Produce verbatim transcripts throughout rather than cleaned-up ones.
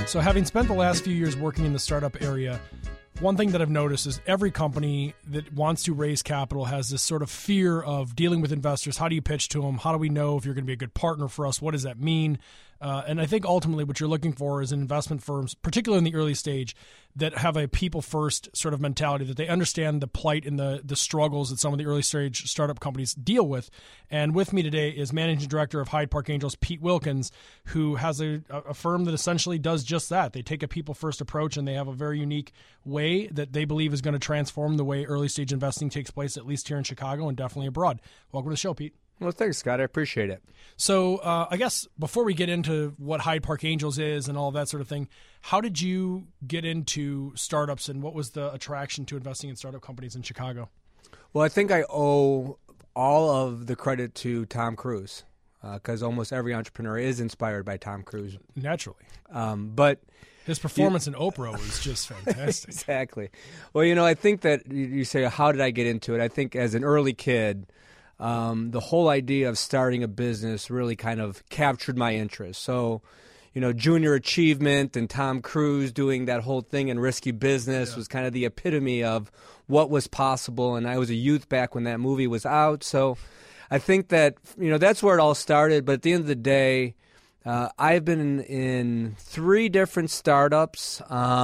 So having spent the last few years working in the startup area, one thing that I've noticed is every company that wants to raise capital has this sort of fear of dealing with investors. How do you pitch to them? How do we know if you're going to be a good partner for us? What does that mean? Uh, and I think ultimately what you're looking for is investment firms, particularly in the early stage, that have a people-first sort of mentality, that they understand the plight and the the struggles that some of the early stage startup companies deal with. And with me today is Managing Director of Hyde Park Angels, Pete Wilkins, who has a, a firm that essentially does just that. They take a people-first approach, and they have a very unique way that they believe is going to transform the way early stage investing takes place, at least here in Chicago and definitely abroad. Welcome to the show, Pete. Well, thanks, Scott. I appreciate it. So uh, I guess before we get into what Hyde Park Angels is and all of that sort of thing, how did you get into startups and what was the attraction to investing in startup companies in Chicago? Well, I think I owe all of the credit to Tom Cruise because uh, almost every entrepreneur is inspired by Tom Cruise. Naturally. Um, but his performance you, in Oprah was just fantastic. Exactly. Well, you know, I think that you say, how did I get into it? I think as an early kid, Um, the whole idea of starting a business really kind of captured my interest. So, you know, Junior Achievement and Tom Cruise doing that whole thing in Risky Business yeah. was kind of the epitome of what was possible. And I was a youth back when that movie was out. So I think that, you know, that's where it all started. But at the end of the day, uh, I've been in, in three different startups.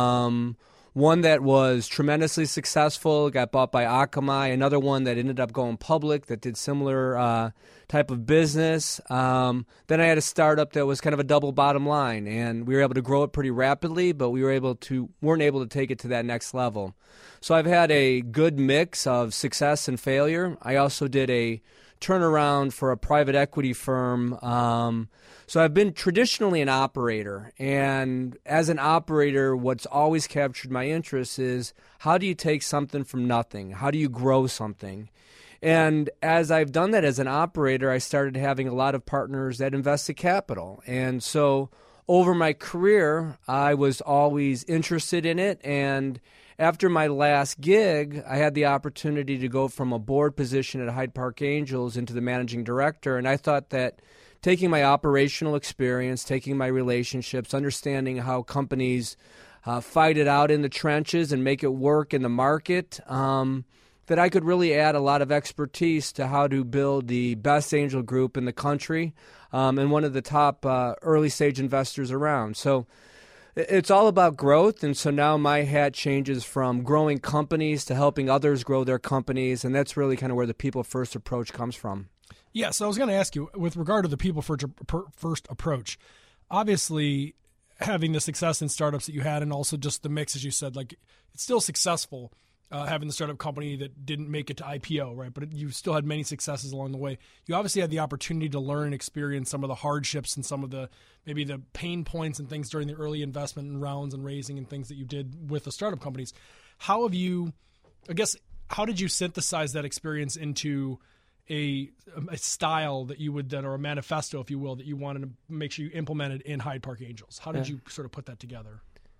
Um One that was tremendously successful, got bought by Akamai. Another one that ended up going public that did similar uh, type of business. Um, then I had a startup that was kind of a double bottom line, and we were able to grow it pretty rapidly, but we were able to weren't able to take it to that next level. So I've had a good mix of success and failure. I also did a turnaround for a private equity firm. Um, so I've been traditionally an operator, and as an operator, what's always captured my interest is how do you take something from nothing? How do you grow something? And as I've done that as an operator, I started having a lot of partners that invested capital. And so over my career, I was always interested in it, and after my last gig, I had the opportunity to go from a board position at Hyde Park Angels into the managing director, and I thought that taking my operational experience, taking my relationships, understanding how companies uh, fight it out in the trenches and make it work in the market, um, that I could really add a lot of expertise to how to build the best angel group in the country um, and one of the top uh, early-stage investors around. So it's all about growth, and so now my hat changes from growing companies to helping others grow their companies, and that's really kind of where the people-first approach comes from. Yeah, so I was going to ask you, with regard to the people-first approach, obviously having the success in startups that you had and also just the mix, as you said, like it's still successful uh, having the startup company that didn't make it to I P O, right? But you still had many successes along the way. You obviously had the opportunity to learn and experience some of the hardships and some of the maybe the pain points and things during the early investment and rounds and raising and things that you did with the startup companies. How have you, I guess, how did you synthesize that experience into a, a style that you would then, or a manifesto, if you will, that you wanted to make sure you implemented in Hyde Park Angels? How did yeah. you sort of put that together?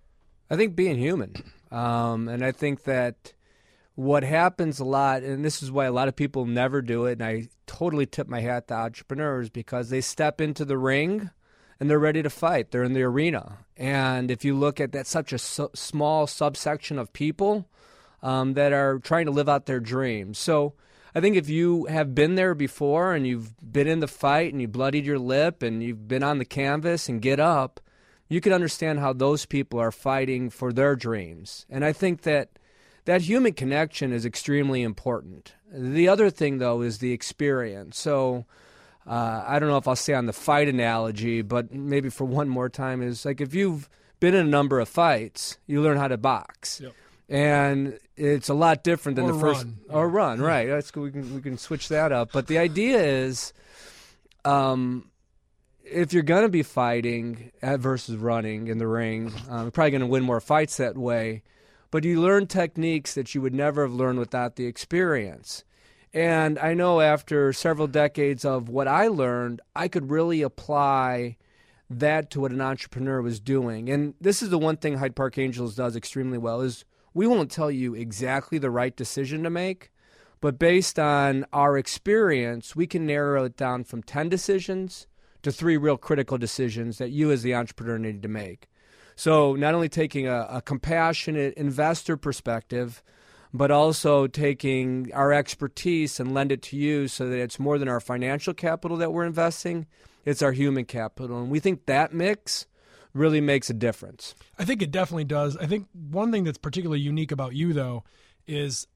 I think being human. Um, and I think that what happens a lot, and this is why a lot of people never do it, and I totally tip my hat to entrepreneurs, because they step into the ring and they're ready to fight. They're in the arena. And if you look at that, such a su- small subsection of people um, that are trying to live out their dreams. So I think if you have been there before and you've been in the fight and you bloodied your lip and you've been on the canvas and get up, you can understand how those people are fighting for their dreams. And I think that that human connection is extremely important. The other thing, though, is the experience. So uh, I don't know if I'll stay on the fight analogy, but maybe for one more time is like if you've been in a number of fights, you learn how to box. Yep. And it's a lot different than or the first run. or run, right? That's we can we can switch that up. But the idea is, um, if you're gonna be fighting versus running in the ring, um, you're probably gonna win more fights that way. But you learn techniques that you would never have learned without the experience. And I know after several decades of what I learned, I could really apply that to what an entrepreneur was doing. And this is the one thing Hyde Park Angels does extremely well is we won't tell you exactly the right decision to make, but based on our experience, we can narrow it down from ten decisions to three real critical decisions that you as the entrepreneur need to make. So not only taking a, a compassionate investor perspective, but also taking our expertise and lend it to you so that it's more than our financial capital that we're investing, it's our human capital. And we think that mix really makes a difference. I think it definitely does. I think one thing that's particularly unique about you, though, is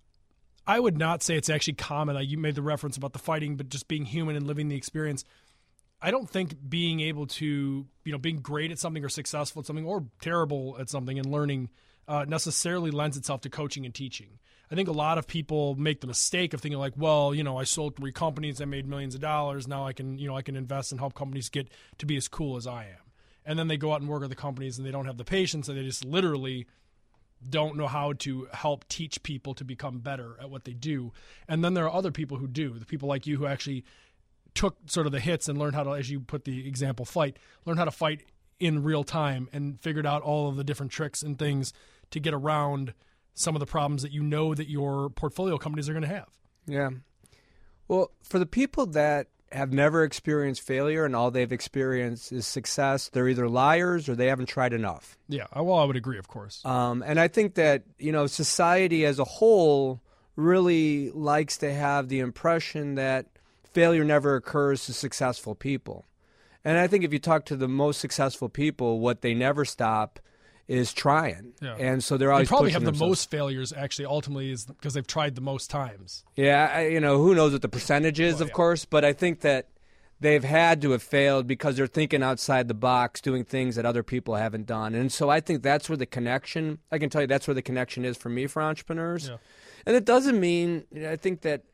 I would not say it's actually common. Like you made the reference about the fighting, but just being human and living the experience. I don't think being able to, you know, being great at something or successful at something or terrible at something and learning uh, necessarily lends itself to coaching and teaching. I think a lot of people make the mistake of thinking like, well, you know, I sold three companies, I made millions of dollars. Now I can, you know, I can invest and help companies get to be as cool as I am. And then they go out and work at the companies and they don't have the patience and they just literally don't know how to help teach people to become better at what they do. And then there are other people who do, the people like you who actually took sort of the hits and learned how to, as you put the example, fight, learn how to fight in real time and figured out all of the different tricks and things to get around some of the problems that you know that your portfolio companies are going to have. Yeah. Well, for the people that have never experienced failure and all they've experienced is success, they're either liars or they haven't tried enough. Yeah, well, I would agree, of course. Um, and I think that, you know, society as a whole really likes to have the impression that failure never occurs to successful people. And I think if you talk to the most successful people, what they never stop is trying. Yeah. And so they're always They probably pushing have the themselves. most failures, actually, ultimately, is because they've tried the most times. Yeah, I, you know, who knows what the percentage is, Well, of yeah. course, but I think that they've had to have failed because they're thinking outside the box, doing things that other people haven't done. And so I think that's where the connection, I can tell you that's where the connection is for me for entrepreneurs. Yeah. And it doesn't mean, you know, I think that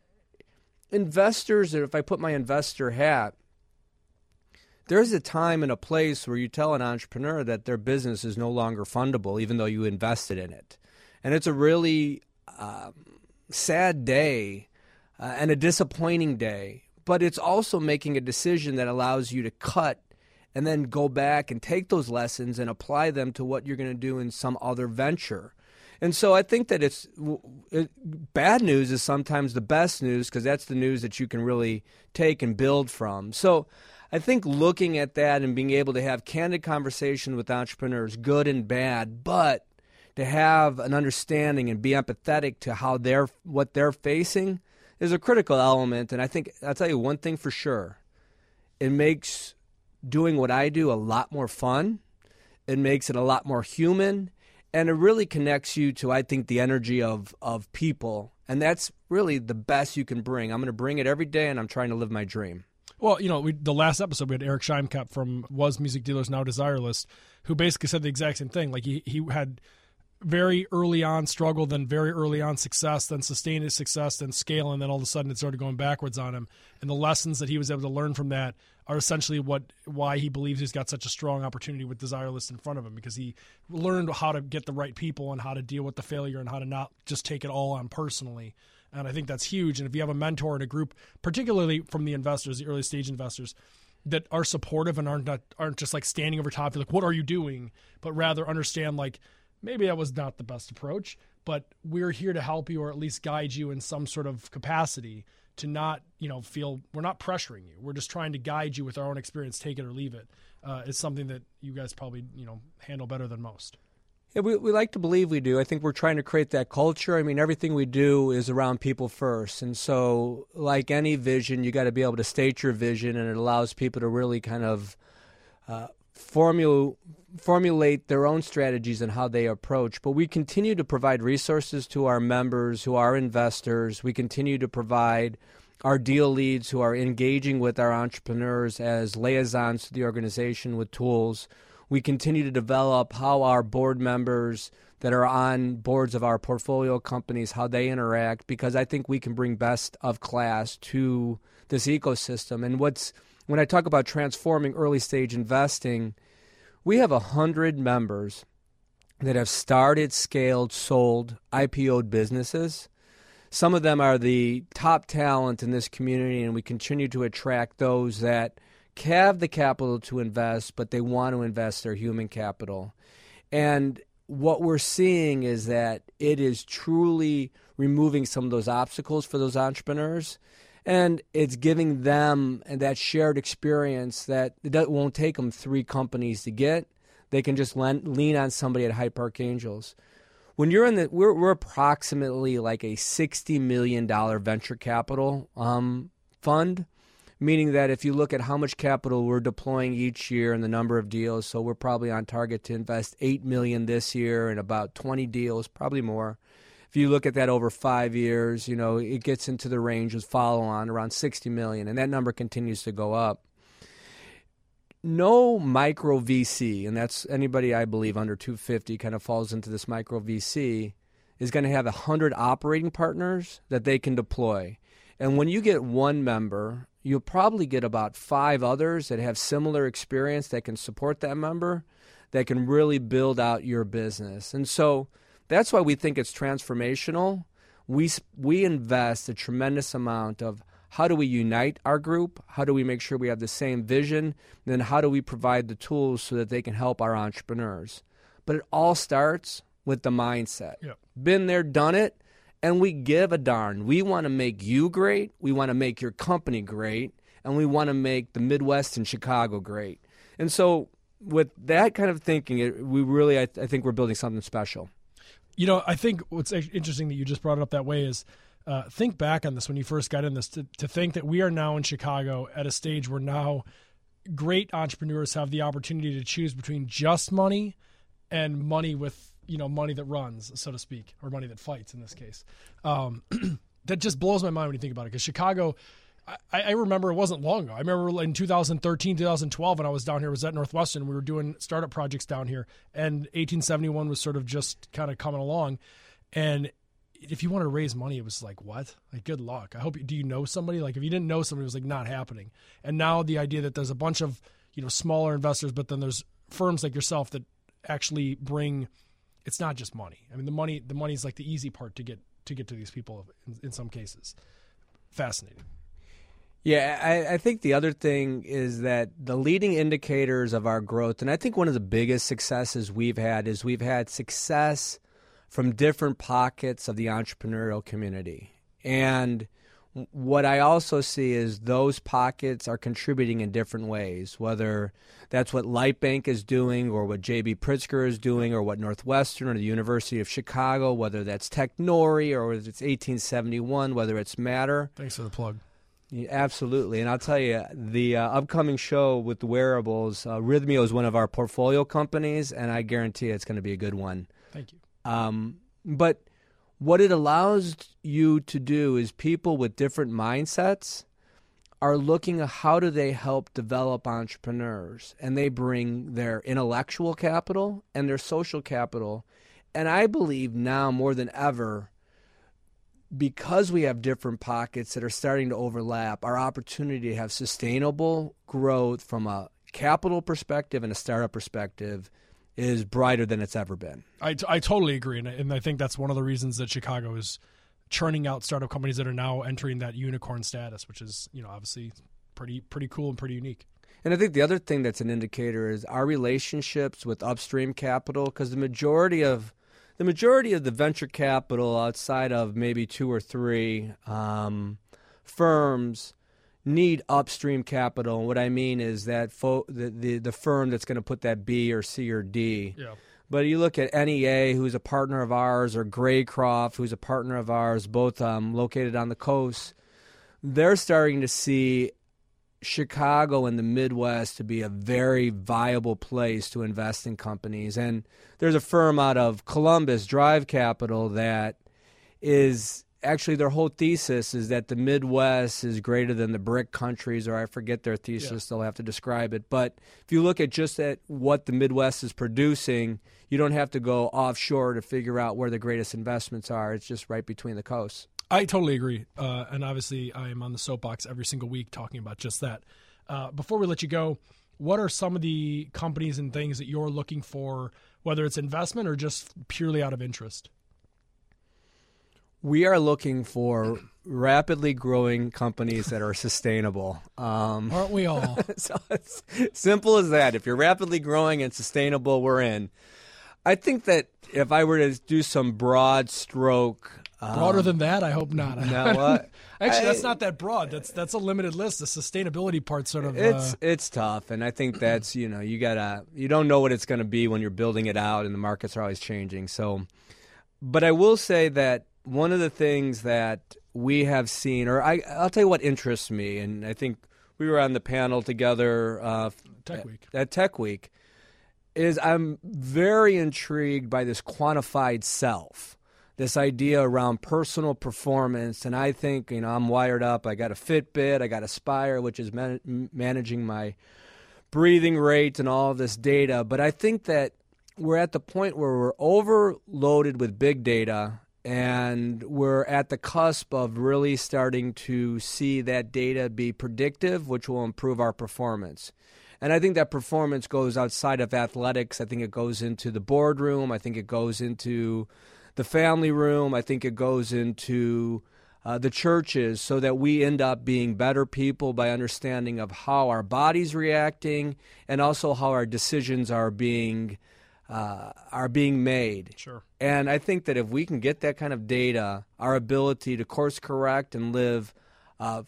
investors, or if I put my investor hat, there's a time and a place where you tell an entrepreneur that their business is no longer fundable, even though you invested in it. And it's a really um, sad day uh, and a disappointing day, but it's also making a decision that allows you to cut and then go back and take those lessons and apply them to what you're going to do in some other venture. And so I think that it's it, bad news is sometimes the best news because that's the news that you can really take and build from. So I think looking at that and being able to have candid conversation with entrepreneurs, good and bad, but to have an understanding and be empathetic to how they're what they're facing is a critical element. And I think I'll tell you one thing for sure: it makes doing what I do a lot more fun. It makes it a lot more human. And it really connects you to, I think, the energy of, of people. And that's really the best you can bring. I'm going to bring it every day, and I'm trying to live my dream. Well, you know, we, the last episode, we had Eric Scheimkap from Was Music Dealers Now Desirelist, who basically said the exact same thing. Like, he, he had very early on struggle, then very early on success, then sustained his success, then scale, and then all of a sudden it started going backwards on him. And the lessons that he was able to learn from that are essentially what why he believes he's got such a strong opportunity with Desirelist in front of him, because he learned how to get the right people and how to deal with the failure and how to not just take it all on personally. And I think that's huge. And if you have a mentor in a group, particularly from the investors, the early stage investors, that are supportive and aren't not, aren't just like standing over top of you, like, what are you doing? But rather understand, like, maybe that was not the best approach, but we're here to help you or at least guide you in some sort of capacity to not, you know, feel we're not pressuring you. We're just trying to guide you with our own experience, take it or leave it. Uh, it's something that you guys probably, you know, handle better than most. Yeah, we, we like to believe we do. I think we're trying to create that culture. I mean, everything we do is around people first. And so like any vision, you got to be able to state your vision, and it allows people to really kind of uh, formula, formulate their own strategies and how they approach. But we continue to provide resources to our members who are investors. We continue to provide our deal leads who are engaging with our entrepreneurs as liaisons to the organization with tools. We continue to develop how our board members that are on boards of our portfolio companies, how they interact, because I think we can bring best of class to this ecosystem. And what's when I talk about transforming early stage investing, we have one hundred members that have started, scaled, sold, I P O'd businesses. Some of them are the top talent in this community, and we continue to attract those that have the capital to invest, but they want to invest their human capital. And what we're seeing is that it is truly removing some of those obstacles for those entrepreneurs, and it's giving them that shared experience that it won't take them three companies to get. they can just lean, lean on somebody at Hyde Park Angels. When you're in the, we're, we're approximately like a sixty million dollars venture capital um, fund, meaning that if you look at how much capital we're deploying each year and the number of deals, so we're probably on target to invest eight million dollars this year and about twenty deals, probably more. If you look at that over five years, you know, it gets into the range of follow-on around sixty million dollars, and that number continues to go up. No micro V C, and that's anybody I believe under two hundred fifty kind of falls into this micro V C, is going to have one hundred operating partners that they can deploy. And when you get one member, you'll probably get about five others that have similar experience that can support that member, that can really build out your business. And so that's why we think it's transformational. We we invest a tremendous amount of how do we unite our group? How do we make sure we have the same vision? Then how do we provide the tools so that they can help our entrepreneurs? But it all starts with the mindset. Yep. Been there, done it, and we give a darn. We want to make you great. We want to make your company great, and we want to make the Midwest and Chicago great. And so with that kind of thinking, it, we really, I, I think we're building something special. You know, I think what's interesting that you just brought it up that way is uh, think back on this when you first got in this, to, to think that we are now in Chicago at a stage where now great entrepreneurs have the opportunity to choose between just money and money with, you know, money that runs, so to speak, or money that fights in this case. Um, that just blows my mind when you think about it, because Chicago, I, I remember it wasn't long ago. I remember in two thousand thirteen, two thousand twelve, when I was down here, was at Northwestern. We were doing startup projects down here, and eighteen seventy-one was sort of just kind of coming along. And if you wanted to raise money, it was like, what? Like, good luck. I hope you, do you know somebody? Like, if you didn't know somebody, it was like not happening. And now the idea that there's a bunch of, you know, smaller investors, but then there's firms like yourself that actually bring, it's not just money. I mean, the money, the money is like the easy part to get, to get to these people in, in some cases. Fascinating. Yeah, I, I think the other thing is that the leading indicators of our growth, and I think one of the biggest successes we've had is we've had success from different pockets of the entrepreneurial community. And what I also see is those pockets are contributing in different ways, whether that's what Lightbank is doing or what J B Pritzker is doing or what Northwestern or the University of Chicago, whether that's Technori or whether it's eighteen seventy-one, whether it's Matter. Thanks for the plug. Yeah, absolutely. And I'll tell you, the uh, upcoming show with the wearables, uh, Rhythmio is one of our portfolio companies, and I guarantee it's going to be a good one. Thank you. Um, but what it allows you to do is people with different mindsets are looking at how do they help develop entrepreneurs, and they bring their intellectual capital and their social capital. And I believe now more than ever, because we have different pockets that are starting to overlap, our opportunity to have sustainable growth from a capital perspective and a startup perspective is brighter than it's ever been. I, t- I totally agree, and I, and I think that's one of the reasons that Chicago is churning out startup companies that are now entering that unicorn status, which is, you know, obviously pretty pretty cool and pretty unique. And I think the other thing that's an indicator is our relationships with upstream capital, because the majority of the majority of the venture capital outside of maybe two or three um, firms need upstream capital. And what I mean is that fo- the, the the firm that's going to put that B or C or D. Yeah. But you look at N E A, who's a partner of ours, or Graycroft, who's a partner of ours, both um, located on the coast. They're starting to see Chicago and the Midwest to be a very viable place to invest in companies. And there's a firm out of Columbus, Drive Capital, that is actually their whole thesis is that the Midwest is greater than the BRIC countries, or I forget their thesis. Yeah. They'll have to describe it. But if you look at just at what the Midwest is producing, you don't have to go offshore to figure out where the greatest investments are. It's just right between the coasts. I totally agree. Uh, and obviously, I am on the soapbox every single week talking about just that. Uh, before we let you go, what are some of the companies and things that you're looking for, whether it's investment or just purely out of interest? We are looking for rapidly growing companies that are sustainable. Um, Aren't we all? So it's simple as that. If you're rapidly growing and sustainable, we're in. I think that if I were to do some broad stroke Broader Um, than that, I hope not. No, what? Actually, I- that's not that broad. That's that's a limited list. The sustainability part sort of. It's uh, it's tough, and I think that's you know you gotta you don't know what it's going to be when you're building it out, and the markets are always changing. So, but I will say that one of the things that we have seen, or I I'll tell you what interests me, and I think we were on the panel together uh, Tech Week. at, at Tech Week, is I'm very intrigued by this quantified self. This idea around personal performance, and I think, you know, I'm wired up. I got a Fitbit, I got Aspire, which is man- managing my breathing rate and all this data. But I think that we're at the point where we're overloaded with big data, and we're at the cusp of really starting to see that data be predictive, which will improve our performance. And I think that performance goes outside of athletics. I think it goes into the boardroom. I think it goes into the family room. I think it goes into uh, the churches, so that we end up being better people by understanding of how our body's reacting and also how our decisions are being uh, are being made. Sure. And I think that if we can get that kind of data, our ability to course correct and live a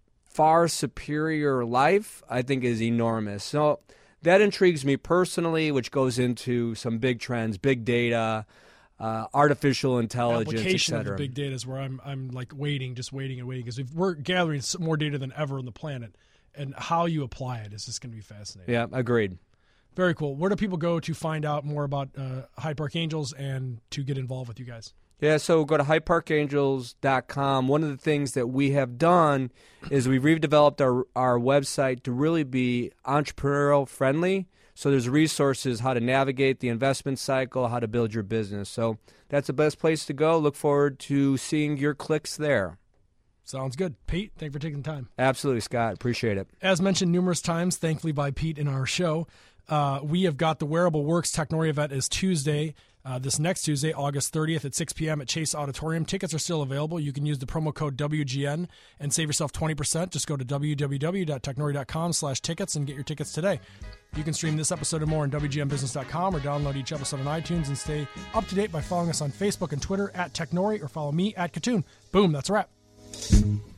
far superior life, I think is enormous. So that intrigues me personally, which goes into some big trends, big data, Uh, artificial intelligence, et Application of cetera. the big data is where I'm I'm like waiting, just waiting and waiting, because we're gathering s- more data than ever on the planet, and how you apply it is just going to be fascinating. Yeah, agreed. Very cool. Where do people go to find out more about uh, Hyde Park Angels and to get involved with you guys? Yeah, so go to hyde park angels dot com. One of the things that we have done is we've redeveloped our, our website to really be entrepreneurial friendly. So there's resources, how to navigate the investment cycle, how to build your business. So that's the best place to go. Look forward to seeing your clicks there. Sounds good. Pete, thank you for taking the time. Absolutely, Scott. Appreciate it. As mentioned numerous times, thankfully by Pete in our show, uh, we have got the Wearable Works Technori event is Tuesday, uh, this next Tuesday, August thirtieth at six p.m. at Chase Auditorium. Tickets are still available. You can use the promo code W G N and save yourself twenty percent. Just go to w w w dot technori dot com slash tickets and get your tickets today. You can stream this episode and more on w g n business dot com or download each episode on iTunes and stay up to date by following us on Facebook and Twitter at Technori, or follow me at Katoon. Boom, that's a wrap.